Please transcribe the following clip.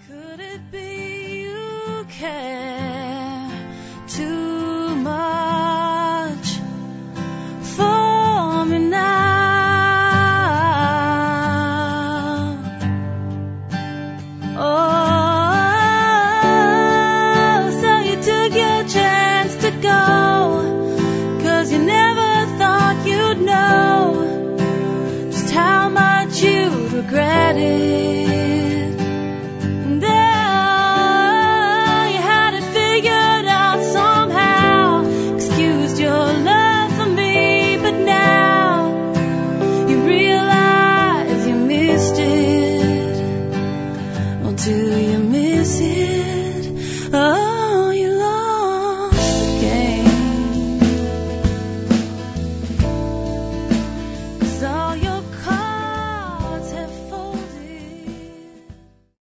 Could it be you care too much for me now? Oh, so you took your chance to go, 'cause you never thought you'd know just how much you'd regret it. Do